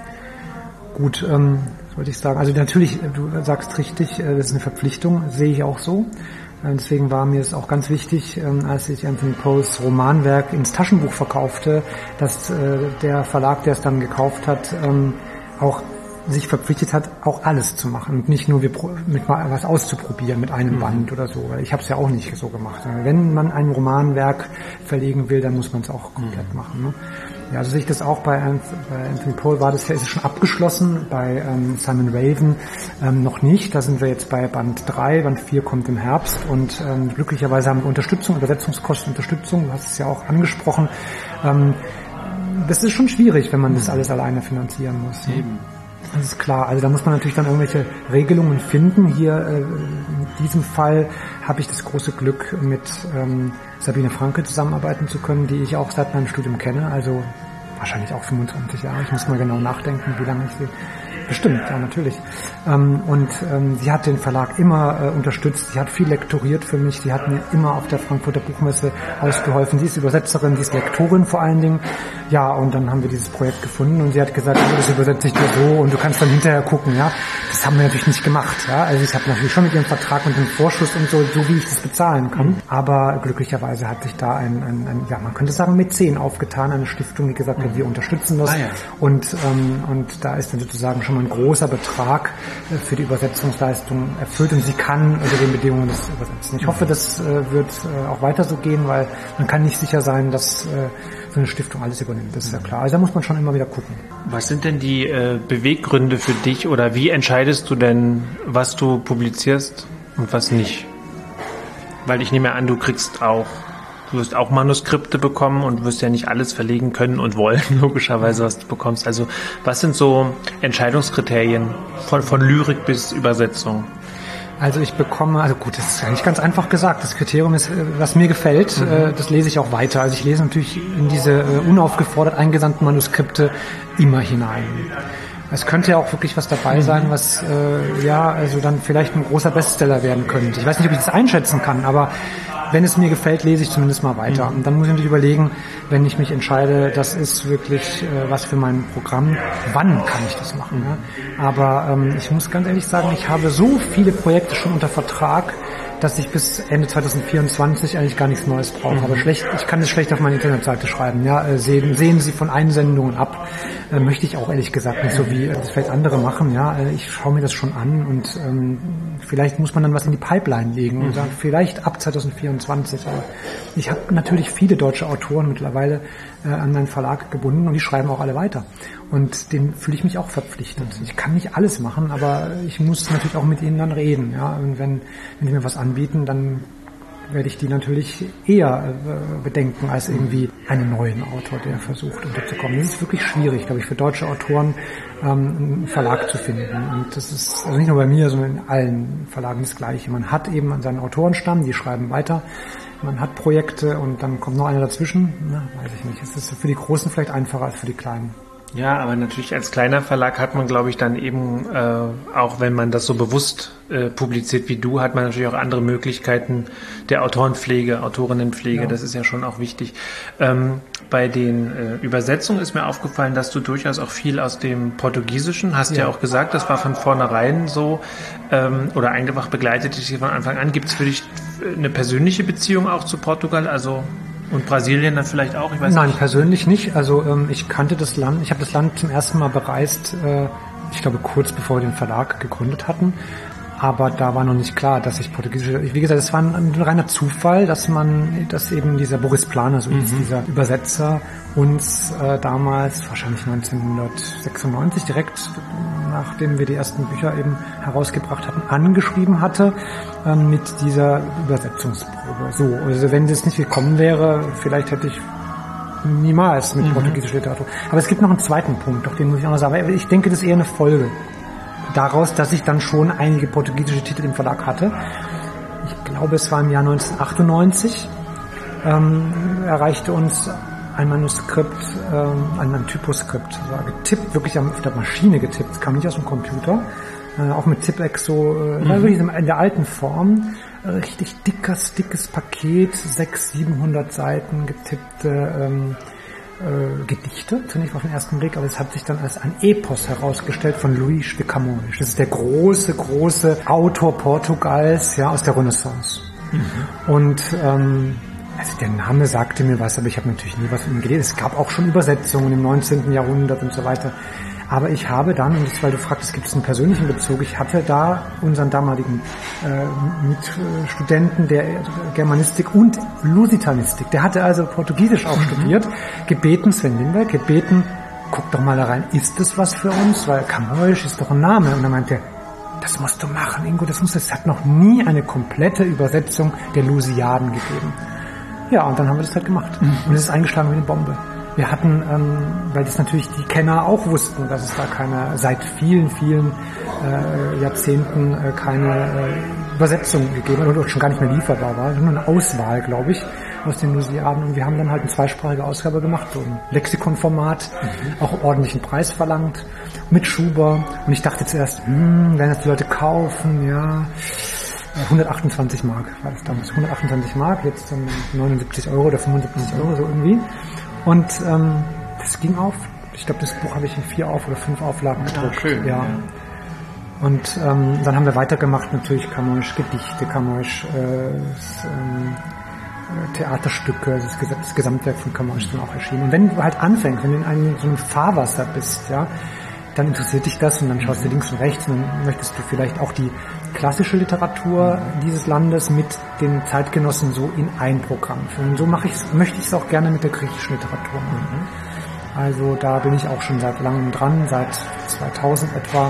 gut, ähm, wollte ich sagen. Also natürlich, du sagst richtig, das ist eine Verpflichtung, sehe ich auch so. Deswegen war mir es auch ganz wichtig, als ich Anthony Powells Romanwerk ins Taschenbuch verkaufte, dass der Verlag, der es dann gekauft hat, auch sich verpflichtet hat, auch alles zu machen und nicht nur wir mit mal was auszuprobieren mit einem Band oder so. Weil ich habe es ja auch nicht so gemacht. Wenn man ein Romanwerk verlegen will, dann muss man es auch komplett machen. Ne? Ja, also sehe ich das auch bei, bei Anthony Powell war das ja, ist es schon abgeschlossen, bei ähm, Simon Raven ähm, noch nicht. Da sind wir jetzt bei Band drei, Band vier kommt im Herbst und ähm, glücklicherweise haben wir Unterstützung, Übersetzungskostenunterstützung, du hast es ja auch angesprochen. Ähm, das ist schon schwierig, wenn man das alles alleine finanzieren muss. Eben. Das ist klar. Also da muss man natürlich dann irgendwelche Regelungen finden. Hier äh, in diesem Fall habe ich das große Glück, mit ähm, Sabine Franke zusammenarbeiten zu können, die ich auch seit meinem Studium kenne. Also wahrscheinlich auch fünfundzwanzig Jahre. Ich muss mal genau nachdenken, wie lange ich sie... Bestimmt, ja, natürlich. Ähm, und ähm, sie hat den Verlag immer äh, unterstützt. Sie hat viel lektoriert für mich. Sie hat mir immer auf der Frankfurter Buchmesse ausgeholfen. Sie ist Übersetzerin, sie ist Lektorin vor allen Dingen. Ja, und dann haben wir dieses Projekt gefunden und sie hat gesagt, oh, das übersetze ich dir so und du kannst dann hinterher gucken. Ja, das haben wir natürlich nicht gemacht. Ja, also ich habe natürlich schon mit ihrem Vertrag und dem Vorschuss und so, so wie ich das bezahlen kann. Mhm. Aber glücklicherweise hat sich da ein, ein, ein, ja, man könnte sagen, Mäzen aufgetan, eine Stiftung, die gesagt hat, mhm. wir unterstützen das. Ah, ja. Und ähm, und da ist dann sozusagen schon mal ein großer Betrag für die Übersetzungsleistung erfüllt und sie kann unter den Bedingungen das übersetzen. Ich hoffe, das äh, wird äh, auch weiter so gehen, weil man kann nicht sicher sein, dass äh, so eine Stiftung alles übernimmt. Das ist ja klar. Also da muss man schon immer wieder gucken. Was sind denn die äh, Beweggründe für dich oder wie entscheidest du denn, was du publizierst und was nicht? Weil ich nehme an, du kriegst auch Du wirst auch Manuskripte bekommen und wirst ja nicht alles verlegen können und wollen, logischerweise, was du bekommst. Also was sind so Entscheidungskriterien von, von Lyrik bis Übersetzung? Also ich bekomme, also gut, das ist eigentlich ganz einfach gesagt. Das Kriterium ist, was mir gefällt, mhm. das lese ich auch weiter. Also ich lese natürlich in diese unaufgefordert eingesandten Manuskripte immer hinein. Es könnte ja auch wirklich was dabei sein, was äh, ja also dann vielleicht ein großer Bestseller werden könnte. Ich weiß nicht, ob ich das einschätzen kann, aber wenn es mir gefällt, lese ich zumindest mal weiter. Und dann muss ich natürlich überlegen, wenn ich mich entscheide, das ist wirklich äh, was für mein Programm, wann kann ich das machen? Ne? Aber ähm, ich muss ganz ehrlich sagen, ich habe so viele Projekte schon unter Vertrag, dass ich bis Ende zwanzig vierundzwanzig eigentlich gar nichts Neues brauche. Mhm. Aber schlecht, ich kann das schlecht auf meine Internetseite schreiben. Ja, äh, sehen, sehen Sie von Einsendungen ab. Äh, möchte ich auch ehrlich gesagt nicht so, wie äh, das vielleicht andere machen. Ja, äh, ich schaue mir das schon an und ähm, vielleicht muss man dann was in die Pipeline legen mhm. und sagen, vielleicht ab zwanzig vierundzwanzig. Aber ich habe natürlich viele deutsche Autoren mittlerweile äh, an meinen Verlag gebunden und die schreiben auch alle weiter. Und dem fühle ich mich auch verpflichtet. Ich kann nicht alles machen, aber ich muss natürlich auch mit ihnen dann reden. Ja, und wenn, wenn die mir was anbieten, dann werde ich die natürlich eher äh, bedenken als irgendwie einen neuen Autor, der versucht unterzukommen. Das ist wirklich schwierig, glaube ich, für deutsche Autoren ähm, einen Verlag zu finden. Und das ist also nicht nur bei mir, sondern in allen Verlagen das Gleiche. Man hat eben seinen Autorenstamm, die schreiben weiter. Man hat Projekte und dann kommt noch einer dazwischen. Na, weiß ich nicht. Es ist für die Großen vielleicht einfacher als für die Kleinen. Ja, aber natürlich als kleiner Verlag hat man, glaube ich, dann eben, äh, auch wenn man das so bewusst äh, publiziert wie du, hat man natürlich auch andere Möglichkeiten der Autorenpflege, Autorinnenpflege, ja. Das ist ja schon auch wichtig. Ähm, bei den äh, Übersetzungen ist mir aufgefallen, dass du durchaus auch viel aus dem Portugiesischen, hast ja, ja auch gesagt, das war von vornherein so, ähm, oder einfach begleitet dich von Anfang an. Gibt es für dich eine persönliche Beziehung auch zu Portugal, also und Brasilien dann vielleicht auch? Ich weiß Nein, nicht. persönlich nicht. Also ähm, ich kannte das Land, ich habe das Land zum ersten Mal bereist, äh, ich glaube kurz bevor wir den Verlag gegründet hatten. Aber da war noch nicht klar, dass ich Portugiesische, wie gesagt, es war ein, ein reiner Zufall, dass man, dass eben dieser Boris Planer, so hieß mhm. dieser Übersetzer, uns äh, damals, wahrscheinlich neunzehnhundertsechsundneunzig, direkt nachdem wir die ersten Bücher eben herausgebracht hatten, angeschrieben hatte äh, mit dieser Übersetzungsprobe. So, also wenn das nicht gekommen wäre, vielleicht hätte ich niemals mit mhm. portugiesischer Literatur. Aber es gibt noch einen zweiten Punkt, doch den muss ich auch noch sagen. Ich denke, das ist eher eine Folge daraus, dass ich dann schon einige portugiesische Titel im Verlag hatte. Ich glaube, es war im Jahr neunzehnhundertachtundneunzig, ähm, erreichte uns ein Manuskript, ähm, ein, ein Typoskript, war getippt, wirklich auf der Maschine getippt, es kam nicht aus dem Computer, äh, auch mit Tippex so, äh, mhm. wirklich in der alten Form, äh, richtig dickes, dickes Paket, sechshundert, siebenhundert Seiten getippte ähm, Äh, Gedichte, zunächst auf den ersten Blick, aber es hat sich dann als ein Epos herausgestellt von Luís de Camões. Das ist der große, große Autor Portugals, ja, aus der Renaissance. Mhm. Und ähm, also der Name sagte mir was, aber ich habe natürlich nie was von ihm gelesen. Es gab auch schon Übersetzungen im neunzehnten Jahrhundert und so weiter. Aber ich habe dann, und das, weil du fragst, gibt es einen persönlichen Bezug, ich hatte da unseren damaligen äh, Mitstudenten der Germanistik und Lusitanistik, der hatte also Portugiesisch auch mhm. studiert, gebeten, Sven Lindberg, gebeten, guck doch mal da rein, ist das was für uns? Weil Camões ist doch ein Name. Und er meinte, das musst du machen, Ingo, das muss, es hat noch nie eine komplette Übersetzung der Lusiaden gegeben. Ja, und dann haben wir das halt gemacht. Mhm. Und es ist eingeschlagen wie eine Bombe. Wir hatten, ähm, weil das natürlich die Kenner auch wussten, dass es da keine, seit vielen, vielen äh, Jahrzehnten äh, keine äh, Übersetzung gegeben hat oder schon gar nicht mehr lieferbar war. Nur eine Auswahl, glaube ich, aus den Lusiaden. Und wir haben dann halt eine zweisprachige Ausgabe gemacht, so ein Lexikonformat, mhm. auch ordentlichen Preis verlangt, mit Schuber. Und ich dachte zuerst, hm, werden das die Leute kaufen, ja... hundertachtundzwanzig Mark war das damals. hundertachtundzwanzig Mark, jetzt dann neunundsiebzig Euro oder fünfundsiebzig Euro, so irgendwie. Und ähm, das ging auf. Ich glaube, das Buch habe ich in vier auf oder fünf Auflagen gedruckt. Ah, schön. Ja. Und ähm, dann haben wir weitergemacht, natürlich Camões Gedichte, Camões äh, das, ähm, Theaterstücke, das, Ges- das Gesamtwerk von Camões dann auch erschienen. Und wenn du halt anfängst, wenn du in einem so einem Fahrwasser bist, ja, dann interessiert dich das und dann schaust du links und rechts und dann möchtest du vielleicht auch die klassische Literatur dieses Landes mit den Zeitgenossen so in ein Programm führen. Und so mache ich möchte ich es auch gerne mit der griechischen Literatur machen. Also da bin ich auch schon seit langem dran, seit zweitausend etwa,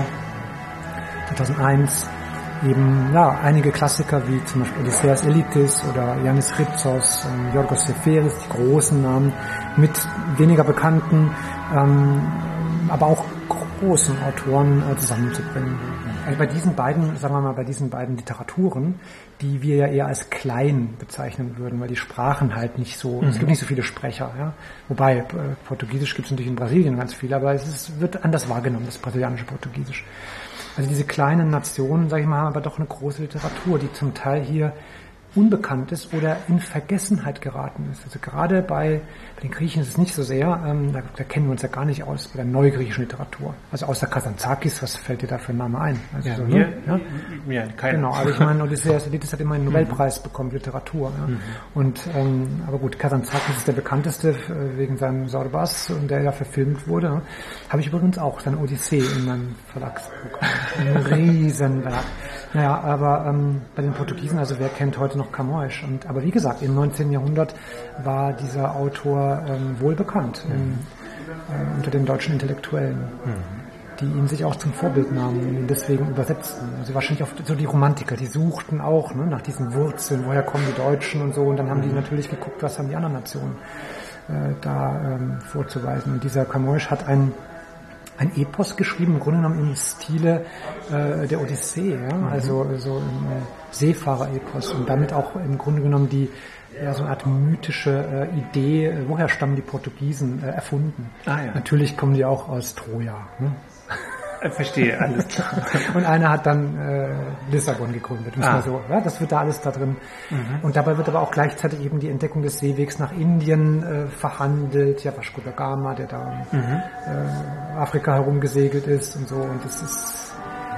zweitausendeins, eben ja einige Klassiker wie zum Beispiel Odysseas Elitis oder Yannis Chrypsos, ähm, Yorgos Seferis, die großen Namen, mit weniger bekannten, ähm, aber auch großen Autoren äh, zusammenzubringen. Also bei diesen beiden, sagen wir mal, bei diesen beiden Literaturen, die wir ja eher als klein bezeichnen würden, weil die Sprachen halt nicht so, mhm. es gibt nicht so viele Sprecher, ja. Wobei, äh, Portugiesisch gibt es natürlich in Brasilien ganz viele, aber es ist, wird anders wahrgenommen, das brasilianische Portugiesisch. Also diese kleinen Nationen, sage ich mal, haben aber doch eine große Literatur, die zum Teil hier unbekannt ist oder in Vergessenheit geraten ist. Also gerade bei, bei den Griechen ist es nicht so sehr, ähm, da, da kennen wir uns ja gar nicht aus, bei der neugriechischen Literatur. Also außer Kazantzakis, was fällt dir da für ein Name ein? Also ja, so, mir, ne? ja? mir keiner. Genau, aber ich meine, Odysseas Elitis hat immer einen Nobelpreis mhm. bekommen, Literatur. Ja? Mhm. Und, ähm, aber gut, Kazantzakis ist der bekannteste äh, wegen seinem Sorbas und der ja verfilmt wurde. Ja? Habe ich übrigens auch, seine Odyssee in meinem Verlagsbuch. Ein Riesenwerk. Naja, aber ähm, bei den Portugiesen, also wer kennt heute noch Camões? Und, aber wie gesagt, im neunzehnten Jahrhundert war dieser Autor ähm, wohl bekannt mhm. in, äh, unter den deutschen Intellektuellen, mhm. die ihn sich auch zum Vorbild nahmen und ihn deswegen übersetzten. Also wahrscheinlich auch so die Romantiker, die suchten auch ne, nach diesen Wurzeln, woher kommen die Deutschen und so. Und dann haben mhm. die natürlich geguckt, was haben die anderen Nationen äh, da ähm, vorzuweisen. Und dieser Camões hat ein ein Epos geschrieben, im Grunde genommen im Stile äh, der Odyssee, ja? Mhm. also so ein äh, Seefahrer-Epos und damit auch im Grunde genommen die ja, so eine Art mythische äh, Idee, äh, woher stammen die Portugiesen, äh, erfunden. Ah, ja. Natürlich kommen die auch aus Troja. Ne? Verstehe, alles klar. Und einer hat dann äh, Lissabon gegründet. Ah. So, ja, das wird da alles da drin. Mhm. Und dabei wird aber auch gleichzeitig eben die Entdeckung des Seewegs nach Indien äh, verhandelt. Ja, Vasco da Gama, der da in mhm. äh, Afrika herumgesegelt ist und so. Und das ist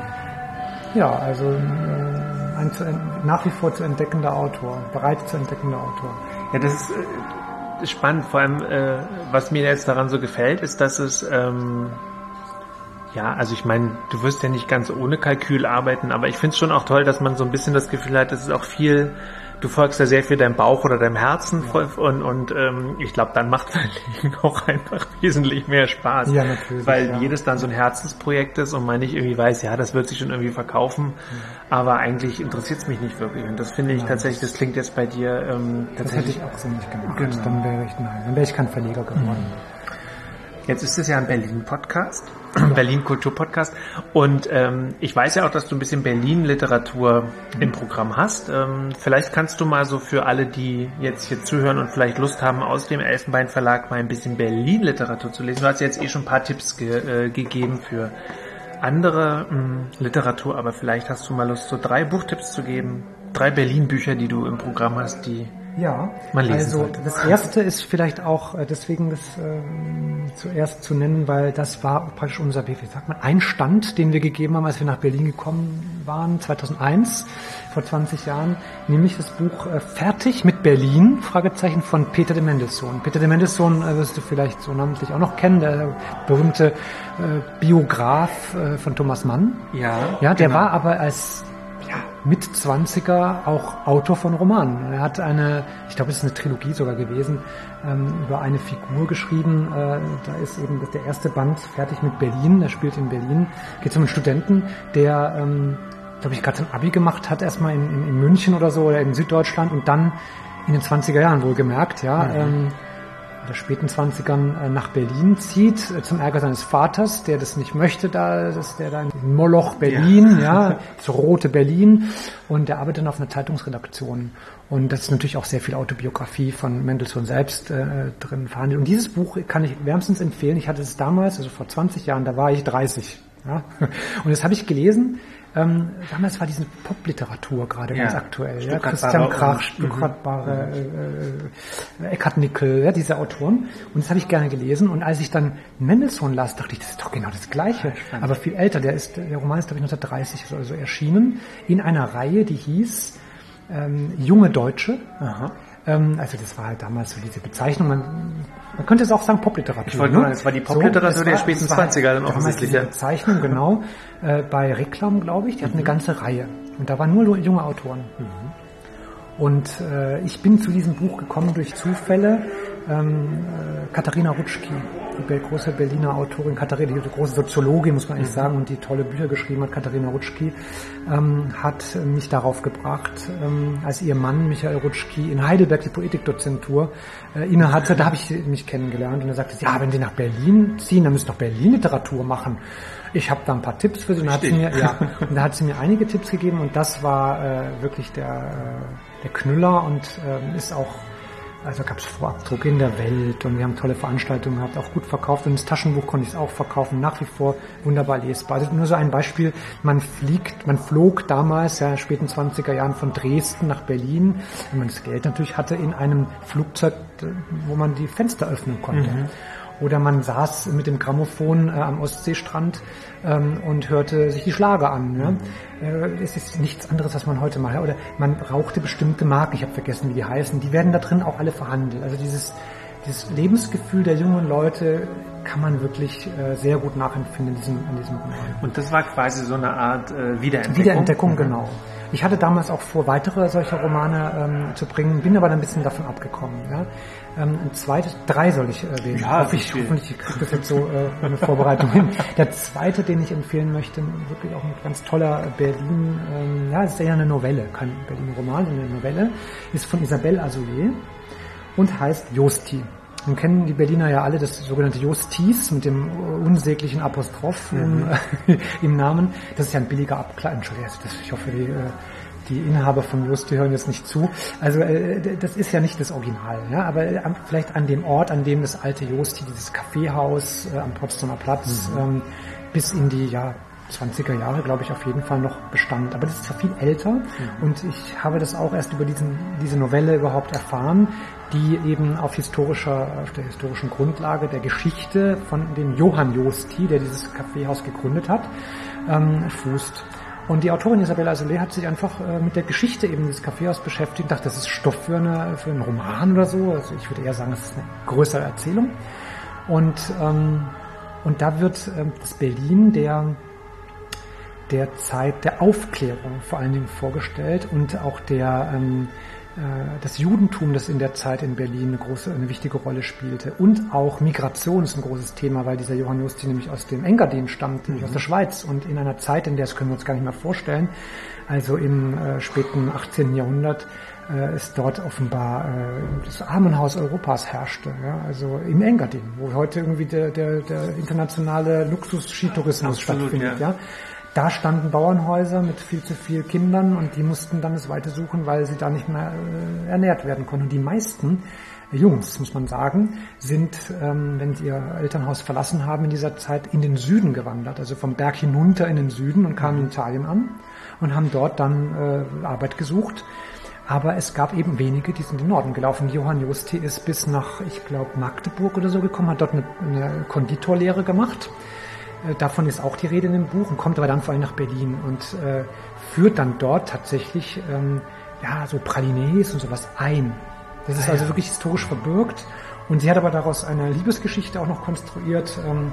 ja also äh, ein zu, nach wie vor zu entdeckender Autor, bereit zu entdeckender Autor. Ja, das ist äh, spannend. Vor allem, äh, was mir jetzt daran so gefällt, ist, dass es ähm, ja, also ich meine, du wirst ja nicht ganz ohne Kalkül arbeiten, aber ich finde es schon auch toll, dass man so ein bisschen das Gefühl hat, es ist auch viel, du folgst ja sehr viel deinem Bauch oder deinem Herzen ja. und, und ähm, ich glaube, dann macht Verlegen auch einfach wesentlich mehr Spaß. Ja, natürlich. Weil ja. jedes dann so ein Herzensprojekt ist und man nicht irgendwie weiß, ja, das wird sich schon irgendwie verkaufen, ja. aber eigentlich interessiert es mich nicht wirklich. Und das finde ich ja, tatsächlich, das klingt jetzt bei dir ähm, das tatsächlich... Das hätte ich auch so nicht gemacht. Genau. Dann wäre ich, nein, dann wäre ich kein Verleger geworden. Mhm. Jetzt ist es ja ein Berlin-Podcast, Berlin-Kultur-Podcast und ähm, ich weiß ja auch, dass du ein bisschen Berlin-Literatur mhm. im Programm hast. Ähm, vielleicht kannst du mal so für alle, die jetzt hier zuhören und vielleicht Lust haben, aus dem Elfenbein-Verlag mal ein bisschen Berlin-Literatur zu lesen. Du hast jetzt eh schon ein paar Tipps ge- äh, gegeben für andere mh, Literatur, aber vielleicht hast du mal Lust, so drei Buchtipps zu geben, drei Berlin-Bücher, die du im Programm hast, die Ja, Man lesen also sollte. das erste ist vielleicht auch äh, deswegen das äh, zuerst zu nennen, weil das war praktisch unser, wie sagt man, Einstand, den wir gegeben haben, als wir nach Berlin gekommen waren, zweitausendeins, vor zwanzig Jahren, nämlich das Buch äh, Fertig mit Berlin, Fragezeichen, von Peter de Mendelssohn. Peter de Mendelssohn äh, wirst du vielleicht so namentlich auch noch kennen, der berühmte äh, Biograf äh, von Thomas Mann. Ja, Ja, der genau. war aber als ja, Mitzwanziger auch Autor von Romanen. Er hat eine, ich glaube, es ist eine Trilogie sogar gewesen, ähm, über eine Figur geschrieben. Äh, da ist eben der erste Band Fertig mit Berlin. Er spielt in Berlin. Geht es um einen Studenten, der, ähm, glaube ich, gerade sein Abi gemacht hat, erstmal in, in, in München oder so oder in Süddeutschland und dann in den zwanziger Jahren wohlgemerkt, ja, mhm. ähm, oder späten zwanzigern äh, nach Berlin zieht, äh, zum Ärger seines Vaters, der das nicht möchte, da, dass der da in Moloch Berlin, ja, ja das rote Berlin, und der arbeitet dann auf einer Zeitungsredaktion. Und das ist natürlich auch sehr viel Autobiografie von Mendelssohn selbst äh, drin verhandelt. Und dieses Buch kann ich wärmstens empfehlen. Ich hatte es damals, also vor zwanzig Jahren, da war ich dreißig. Ja? Und das habe ich gelesen. Ähm, damals war diese Popliteratur gerade ja, ganz aktuell. Ja? Christian Krach, Stuttgart Barre, äh, Eckhard Nickel, ja, diese Autoren. Und das habe ich gerne gelesen. Und als ich dann Mendelssohn las, dachte ich, das ist doch genau das Gleiche. Ja, aber viel älter. Der ist, der Roman ist, glaube ich, neunzehnhundertdreißig oder so erschienen. In einer Reihe, die hieß ähm, Junge Deutsche. Aha. Ähm, also das war halt damals so diese Bezeichnung. Man, man könnte es auch sagen Popliteratur. Ich wollte nur sagen, es war die Popliteratur so, der späten zwanziger dann offensichtlich. Diese Bezeichnung, genau. Äh, bei Reklam, glaube ich, die mhm. hat eine ganze Reihe. Und da waren nur junge Autoren. Mhm. Und äh, ich bin zu diesem Buch gekommen durch Zufälle. Ähm, äh, Katharina Rutschki, die große Berliner Autorin, Katharina, die große Soziologin, muss man eigentlich sagen, und die tolle Bücher geschrieben hat, Katharina Rutschki, ähm, hat mich darauf gebracht, ähm, als ihr Mann Michael Rutschki in Heidelberg die Poetikdozentur äh, inne hatte, da habe ich mich kennengelernt, und er sagte, ja, wenn Sie nach Berlin ziehen, dann müssen Sie doch Berlin-Literatur machen. Ich habe da ein paar Tipps für Sie, und da hat sie mir, ja, und da hat sie mir einige Tipps gegeben, und das war äh, wirklich der, äh, der Knüller, und äh, ist auch, also gab es Vorabdruck in der Welt, und wir haben tolle Veranstaltungen gehabt, auch gut verkauft, und das Taschenbuch konnte ich auch verkaufen, nach wie vor wunderbar lesbar. Also nur so ein Beispiel, man fliegt, man flog damals, ja, in den späten zwanziger Jahren von Dresden nach Berlin, wenn man das Geld natürlich hatte, in einem Flugzeug, wo man die Fenster öffnen konnte. Mhm. Oder man saß mit dem Grammophon äh, am Ostseestrand ähm, und hörte sich die Schlager an. Ja? Äh, es ist nichts anderes, was man heute macht. Oder man rauchte bestimmte Marken, ich habe vergessen, wie die heißen. Die werden da drin auch alle verhandelt. Also dieses, dieses Lebensgefühl der jungen Leute kann man wirklich äh, sehr gut nachempfinden in diesem, in diesem Roman. Und das war quasi so eine Art äh, Wiederentdeckung? Wiederentdeckung, mhm. genau. Ich hatte damals auch vor, weitere solcher Romane ähm, zu bringen, bin aber dann ein bisschen davon abgekommen. Ja? Ähm, ein zweites, drei soll ich erwähnen. Ja, Hoffe ich, hoffentlich kriege das jetzt so äh, eine Vorbereitung hin. Der zweite, den ich empfehlen möchte, wirklich auch ein ganz toller Berlin, ähm, ja, ist eher eine Novelle, kein Berlin-Roman, sondern eine Novelle, ist von Isabelle Azoulay und heißt Josti. Nun kennen die Berliner ja alle das sogenannte Justis mit dem unsäglichen Apostroph mhm. im, im Namen. Das ist ja ein billiger Abklatsch. Entschuldigung, ich hoffe, die, die Inhaber von Justi hören jetzt nicht zu. Also das ist ja nicht das Original, ja, aber vielleicht an dem Ort, an dem das alte Justi, dieses Kaffeehaus am Potsdamer Platz, mhm. ähm, bis in die ja, zwanziger Jahre, glaube ich, auf jeden Fall noch bestand. Aber das ist ja viel älter, mhm. und ich habe das auch erst über diesen, diese Novelle überhaupt erfahren, die eben auf historischer, auf der historischen Grundlage der Geschichte von dem Johann Josti, der dieses Kaffeehaus gegründet hat, ähm, fußt. Und die Autorin Isabelle Azoulay hat sich einfach äh, mit der Geschichte eben dieses Kaffeehaus beschäftigt und dachte, das ist Stoff für, eine, für einen Roman oder so. Also ich würde eher sagen, das ist eine größere Erzählung. Und, ähm, und da wird ähm, das Berlin der der Zeit der Aufklärung vor allen Dingen vorgestellt, und auch der ähm, äh, das Judentum, das in der Zeit in Berlin eine große, eine wichtige Rolle spielte, und auch Migration ist ein großes Thema, weil dieser Johann Josti nämlich aus dem Engadin stammt, nämlich mhm. aus der Schweiz, und in einer Zeit, in der, das können wir uns gar nicht mehr vorstellen, also im äh, späten achtzehnten Jahrhundert, äh, ist dort offenbar äh, das Armenhaus Europas herrschte, ja, also im Engadin, wo heute irgendwie der, der, der internationale Luxus-Skitourismus stattfindet, ja. ja. Da standen Bauernhäuser mit viel zu viel Kindern, und die mussten dann das Weite suchen, weil sie da nicht mehr äh, ernährt werden konnten. Und die meisten äh, Jungs, muss man sagen, sind, ähm, wenn sie ihr Elternhaus verlassen haben in dieser Zeit, in den Süden gewandert, also vom Berg hinunter in den Süden, und kamen in Italien an und haben dort dann äh, Arbeit gesucht. Aber es gab eben wenige, die sind in den Norden gelaufen. Johann Justi ist bis nach, ich glaube, Magdeburg oder so gekommen, hat dort eine, eine Konditorlehre gemacht. Äh, davon ist auch die Rede in dem Buch und kommt aber dann vor allem nach Berlin und äh, führt dann dort tatsächlich ähm, ja so Pralines und sowas ein. Das ist also wirklich historisch verbürgt. Und sie hat aber daraus eine Liebesgeschichte auch noch konstruiert. Ähm,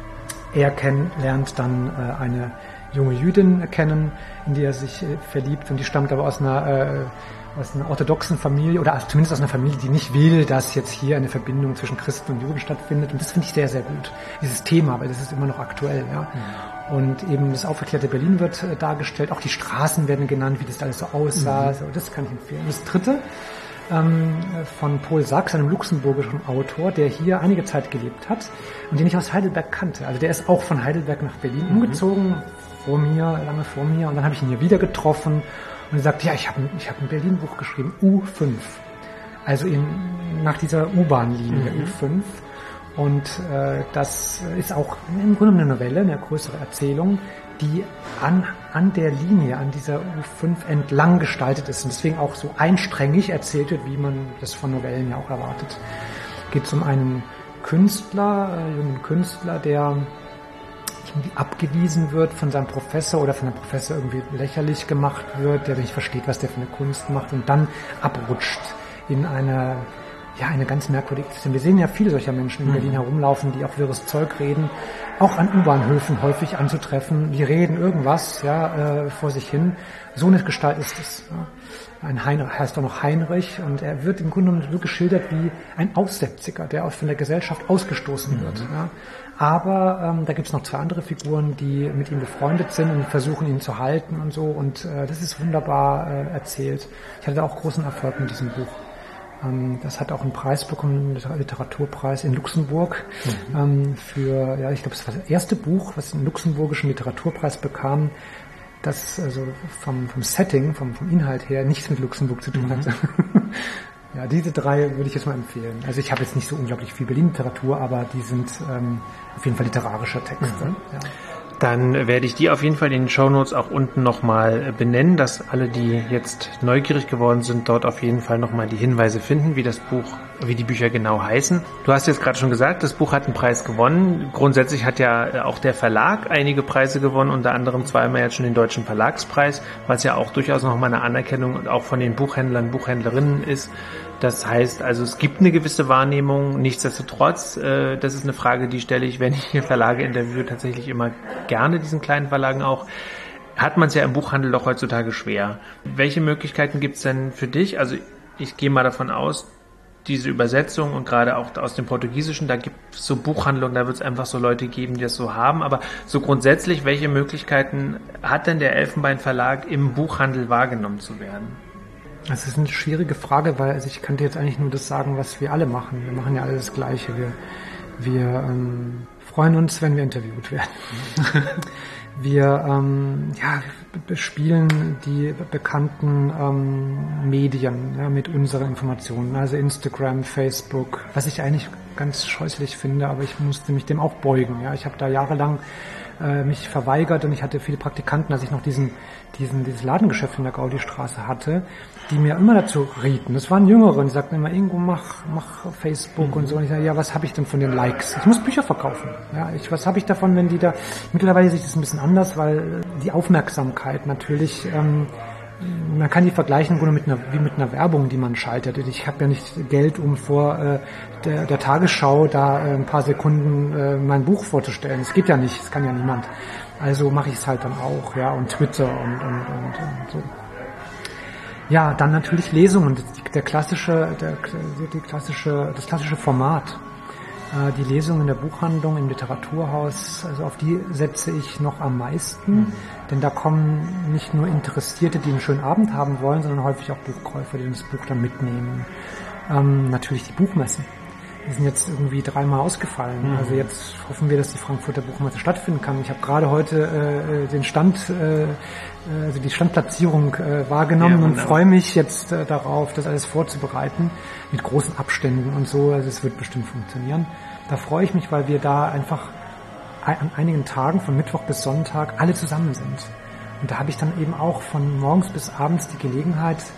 er kenn, lernt dann äh, eine junge Jüdin kennen, in die er sich äh, verliebt. Und die stammt aber aus einer äh, aus einer orthodoxen Familie oder zumindest aus einer Familie, die nicht will, dass jetzt hier eine Verbindung zwischen Christen und Juden stattfindet. Und das finde ich sehr, sehr gut. Dieses Thema, weil das ist immer noch aktuell. Ja. Mhm. Und eben das aufgeklärte Berlin wird äh, dargestellt. Auch die Straßen werden genannt, wie das alles so aussah. Mhm. So, das kann ich empfehlen. Und das Dritte ähm, von Paul Sachs, einem luxemburgischen Autor, der hier einige Zeit gelebt hat und den ich aus Heidelberg kannte. Also der ist auch von Heidelberg nach Berlin mhm. umgezogen, vor mir, lange vor mir. Und dann habe ich ihn hier wieder getroffen. Und er sagt, ja, ich habe ich hab ein Berlin-Buch geschrieben, U fünf. Also in, nach dieser U-Bahn-Linie mhm. U fünf. Und äh, das ist auch im Grunde eine Novelle, eine größere Erzählung, die an, an der Linie, an dieser U fünf entlang gestaltet ist. Und deswegen auch so einstrengig erzählt wird, wie man das von Novellen ja auch erwartet. Geht es um einen Künstler, äh, jungen Künstler, der irgendwie abgewiesen wird von seinem Professor oder von dem Professor irgendwie lächerlich gemacht wird, der nicht versteht, was der für eine Kunst macht und dann abrutscht in eine, ja, eine ganz merkwürdige Situation. Wir sehen ja viele solcher Menschen in Berlin herumlaufen, die auch wirres Zeug reden, auch an U-Bahn-Höfen häufig anzutreffen. Die reden irgendwas, ja, äh, vor sich hin. So eine Gestalt ist es. Ja. Ein Heinrich heißt auch noch Heinrich und er wird im Grunde genommen so geschildert wie ein Aussätziger, der von der Gesellschaft ausgestoßen mhm. wird. Ja. Aber ähm, da gibt es noch zwei andere Figuren, die mit ihm befreundet sind und versuchen, ihn zu halten und so. Und äh, das ist wunderbar äh, erzählt. Ich hatte auch großen Erfolg mit diesem Buch. Ähm, das hat auch einen Preis bekommen, einen Literaturpreis in Luxemburg. Mhm. Ähm, für, ja, ich glaube, es war das erste Buch, was einen luxemburgischen Literaturpreis bekam, das also vom, vom Setting, vom, vom Inhalt her nichts mit Luxemburg zu tun mhm. hat. Ja, diese drei würde ich jetzt mal empfehlen. Also ich habe jetzt nicht so unglaublich viel Berlin-Literatur, aber die sind ähm, auf jeden Fall literarische Texte. Mhm. Ja. Dann werde ich die auf jeden Fall in den Shownotes auch unten nochmal benennen, dass alle, die jetzt neugierig geworden sind, dort auf jeden Fall nochmal die Hinweise finden, wie das Buch, wie die Bücher genau heißen. Du hast jetzt gerade schon gesagt, das Buch hat einen Preis gewonnen. Grundsätzlich hat ja auch der Verlag einige Preise gewonnen, unter anderem zweimal jetzt schon den Deutschen Verlagspreis, was ja auch durchaus nochmal eine Anerkennung auch von den Buchhändlern, Buchhändlerinnen ist. Das heißt, also es gibt eine gewisse Wahrnehmung, nichtsdestotrotz, äh, das ist eine Frage, die stelle ich, wenn ich hier Verlage interviewe, tatsächlich immer gerne, diesen kleinen Verlagen auch, hat man es ja im Buchhandel doch heutzutage schwer. Welche Möglichkeiten gibt es denn für dich? Also ich gehe mal davon aus, diese Übersetzung und gerade auch aus dem Portugiesischen, da gibt es so Buchhandlungen, da wird es einfach so Leute geben, die das so haben, aber so grundsätzlich, welche Möglichkeiten hat denn der Elfenbein Verlag im Buchhandel wahrgenommen zu werden? Das ist eine schwierige Frage, weil also ich könnte jetzt eigentlich nur das sagen, was wir alle machen. Wir machen ja alle das Gleiche. Wir, wir ähm, freuen uns, wenn wir interviewt werden. Wir ähm, ja, bespielen die bekannten ähm, Medien ja, mit unseren Informationen, also Instagram, Facebook, was ich eigentlich ganz scheußlich finde, aber ich musste mich dem auch beugen. Ja. Ich habe da jahrelang äh, mich verweigert und ich hatte viele Praktikanten, als ich noch diesen, diesen, dieses Ladengeschäft in der Gaudistraße hatte, die mir immer dazu rieten. Das waren Jüngere, die sagten immer, Ingo, mach, mach Facebook mhm. und so. Und ich sage, ja, was habe ich denn von den Likes? Ich muss Bücher verkaufen. Ja, ich, was habe ich davon, wenn die da... Mittlerweile sehe ich das ein bisschen anders, weil die Aufmerksamkeit natürlich... Ähm, man kann die vergleichen im Grunde mit einer, wie mit einer Werbung, die man schaltet. Ich habe ja nicht Geld, um vor äh, der, der Tagesschau da äh, ein paar Sekunden äh, mein Buch vorzustellen. Das geht ja nicht, das kann ja niemand. Also mache ich es halt dann auch, ja, und Twitter und, und, und, und so. Ja, dann natürlich Lesungen, der klassische, der, die klassische, das klassische Format. Die Lesungen in der Buchhandlung, im Literaturhaus, also auf die setze ich noch am meisten, mhm. denn da kommen nicht nur Interessierte, die einen schönen Abend haben wollen, sondern häufig auch Buchkäufer, die das Buch dann mitnehmen. Ähm, natürlich die Buchmessen. Die sind jetzt irgendwie dreimal ausgefallen. Mhm. Also jetzt hoffen wir, dass die Frankfurter Buchmesse stattfinden kann. Ich habe gerade heute äh, den Stand, äh, also die Standplatzierung äh, wahrgenommen ja, und freue mich jetzt äh, darauf, das alles vorzubereiten mit großen Abständen und so. Also es wird bestimmt funktionieren. Da freue ich mich, weil wir da einfach an einigen Tagen von Mittwoch bis Sonntag alle zusammen sind. Und da habe ich dann eben auch von morgens bis abends die Gelegenheit,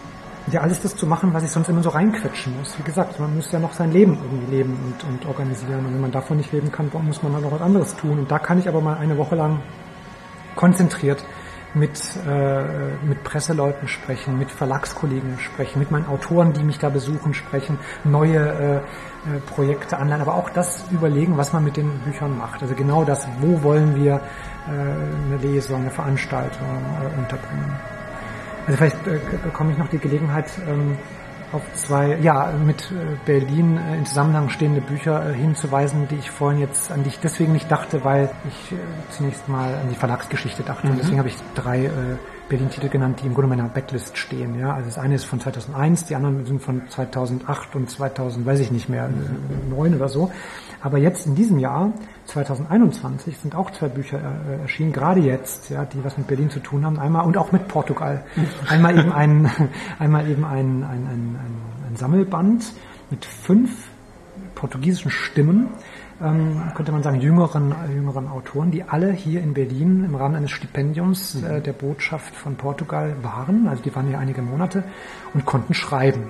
ja, alles das zu machen, was ich sonst immer so reinquetschen muss. Wie gesagt, man muss ja noch sein Leben irgendwie leben und, und organisieren. Und wenn man davon nicht leben kann, muss man halt noch was anderes tun. Und da kann ich aber mal eine Woche lang konzentriert mit, äh, mit Presseleuten sprechen, mit Verlagskollegen sprechen, mit meinen Autoren, die mich da besuchen, sprechen, neue äh, äh, Projekte anleihen, aber auch das überlegen, was man mit den Büchern macht. Also genau das, wo wollen wir äh, eine Lesung, eine Veranstaltung äh, unterbringen. Also vielleicht äh, bekomme ich noch die Gelegenheit, ähm, auf zwei, ja, mit äh, Berlin äh, in Zusammenhang stehende Bücher äh, hinzuweisen, die ich vorhin jetzt, an die ich deswegen nicht dachte, weil ich äh, zunächst mal an die Verlagsgeschichte dachte. Mhm. Und deswegen habe ich drei äh, Berlin-Titel genannt, die im Grunde meiner Backlist stehen. Ja, also das eine ist von zweitausendeins, die anderen sind von zweitausendacht und zweitausend, weiß ich nicht mehr, neun oder so. Aber jetzt in diesem Jahr, zweitausendeinundzwanzig, sind auch zwei Bücher äh, erschienen, gerade jetzt, ja, die was mit Berlin zu tun haben, einmal und auch mit Portugal. Einmal eben ein, einmal eben ein, ein, ein, ein, ein Sammelband mit fünf portugiesischen Stimmen, ähm, könnte man sagen, jüngeren, jüngeren Autoren, die alle hier in Berlin im Rahmen eines Stipendiums äh, der Botschaft von Portugal waren. Also die waren hier einige Monate und konnten schreiben.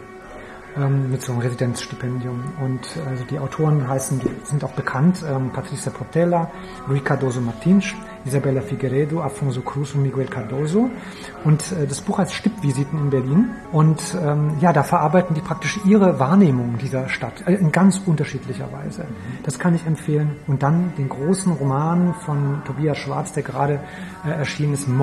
Mit so einem Residenzstipendium. Und also die Autoren heißen, die sind auch bekannt, ähm, Patricia Portela, Rui Cardoso Martins, Isabella Figueiredo, Afonso Cruz und Miguel Cardoso. Und äh, das Buch heißt Stippvisiten in Berlin. Und ähm, ja, da verarbeiten die praktisch ihre Wahrnehmung dieser Stadt äh, in ganz unterschiedlicher Weise. Das kann ich empfehlen. Und dann den großen Roman von Tobias Schwarz, der gerade äh, erschienen ist,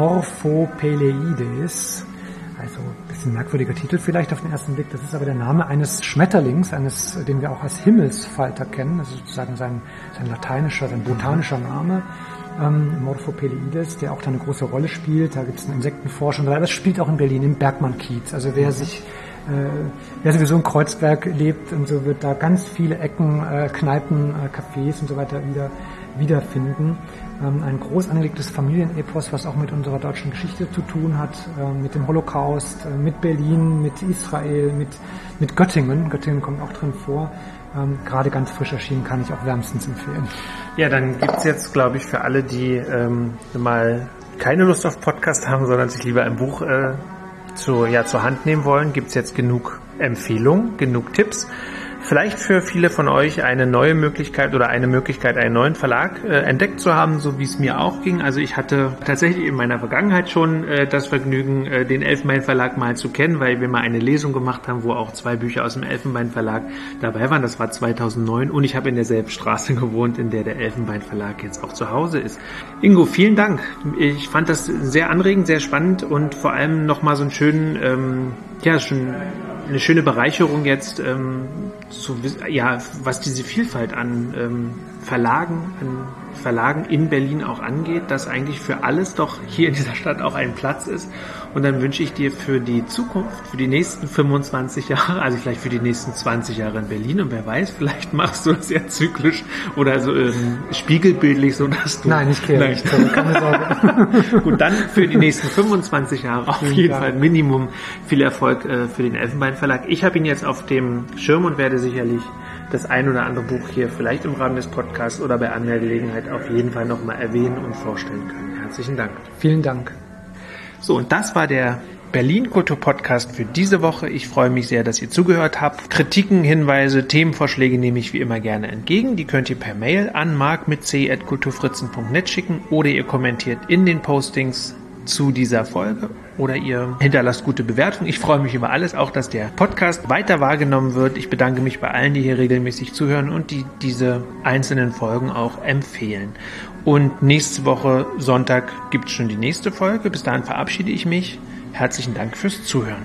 Morphopeleides. Also ein bisschen merkwürdiger Titel vielleicht auf den ersten Blick. Das ist aber der Name eines Schmetterlings, eines, den wir auch als Himmelsfalter kennen. Das ist sozusagen sein, sein lateinischer, sein botanischer Name. Ähm, Morphopeleides, der auch da eine große Rolle spielt. Da gibt es einen Insektenforscher. Aber das spielt auch in Berlin, im Bergmann-Kiez. Also wer sich, äh, wer sowieso in Kreuzberg lebt und so, wird da ganz viele Ecken, äh, Kneipen, äh, Cafés und so weiter wieder wiederfinden. Ähm, ein groß angelegtes Familienepos, was auch mit unserer deutschen Geschichte zu tun hat, äh, mit dem Holocaust, äh, mit Berlin, mit Israel, mit, mit Göttingen. Göttingen kommt auch drin vor. Ähm, gerade ganz frisch erschienen, kann ich auch wärmstens empfehlen. Ja, dann gibt's jetzt, glaube ich, für alle, die ähm, mal keine Lust auf Podcast haben, sondern sich lieber ein Buch äh, zu, ja, zur Hand nehmen wollen, gibt's jetzt genug Empfehlungen, genug Tipps. Vielleicht für viele von euch eine neue Möglichkeit oder eine Möglichkeit, einen neuen Verlag äh, entdeckt zu haben, so wie es mir auch ging. Also ich hatte tatsächlich in meiner Vergangenheit schon äh, das Vergnügen, äh, den Elfenbein Verlag mal zu kennen, weil wir mal eine Lesung gemacht haben, wo auch zwei Bücher aus dem Elfenbein Verlag dabei waren. Das war zweitausendneun und ich habe in derselben Straße gewohnt, in der der Elfenbein Verlag jetzt auch zu Hause ist. Ingo, vielen Dank. Ich fand das sehr anregend, sehr spannend und vor allem nochmal so einen schönen, ähm, ja, schon eine schöne Bereicherung jetzt, ähm, zu, ja, was diese Vielfalt an ähm, Verlagen, an Verlagen in Berlin auch angeht, dass eigentlich für alles doch hier in dieser Stadt auch ein Platz ist. Und dann wünsche ich dir für die Zukunft, für die nächsten fünfundzwanzig Jahre, also vielleicht für die nächsten zwanzig Jahre in Berlin, und wer weiß, vielleicht machst du das ja zyklisch oder so ähm, spiegelbildlich, so dass du... Nein, ich kehre nicht, keine Sorge. Gut, dann für die nächsten fünfundzwanzig Jahre auf jeden Fall Minimum viel Erfolg äh, für den Elfenbein Verlag. Ich habe ihn jetzt auf dem Schirm und werde sicherlich das ein oder andere Buch hier vielleicht im Rahmen des Podcasts oder bei anderer Gelegenheit auf jeden Fall nochmal erwähnen und vorstellen können. Herzlichen Dank. Vielen Dank. So, und das war der Berlin Kultur Podcast für diese Woche. Ich freue mich sehr, dass ihr zugehört habt. Kritiken, Hinweise, Themenvorschläge nehme ich wie immer gerne entgegen. Die könnt ihr per Mail an mark mit c at kulturfritzen punkt net schicken oder ihr kommentiert in den Postings zu dieser Folge oder ihr hinterlasst gute Bewertungen. Ich freue mich über alles, auch dass der Podcast weiter wahrgenommen wird. Ich bedanke mich bei allen, die hier regelmäßig zuhören und die diese einzelnen Folgen auch empfehlen. Und nächste Woche Sonntag gibt es schon die nächste Folge. Bis dahin verabschiede ich mich. Herzlichen Dank fürs Zuhören.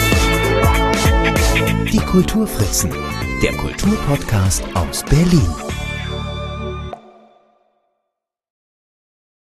Die Kulturfritzen, der Kulturpodcast aus Berlin.